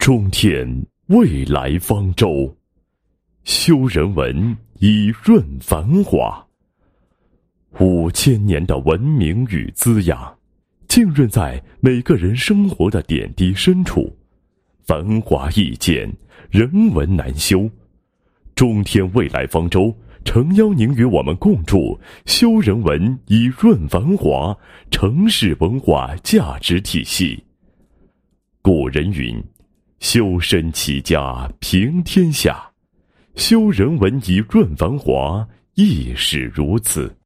中天未来方舟，修人文以润繁华。5000年的文明与滋养，浸润在每个人生活的点滴深处。繁华易见，人文难修。中天未来方舟诚邀您与我们共筑修人文以润繁华城市文化价值体系。古人云：修身齐家平天下，修人文以润繁华亦是如此。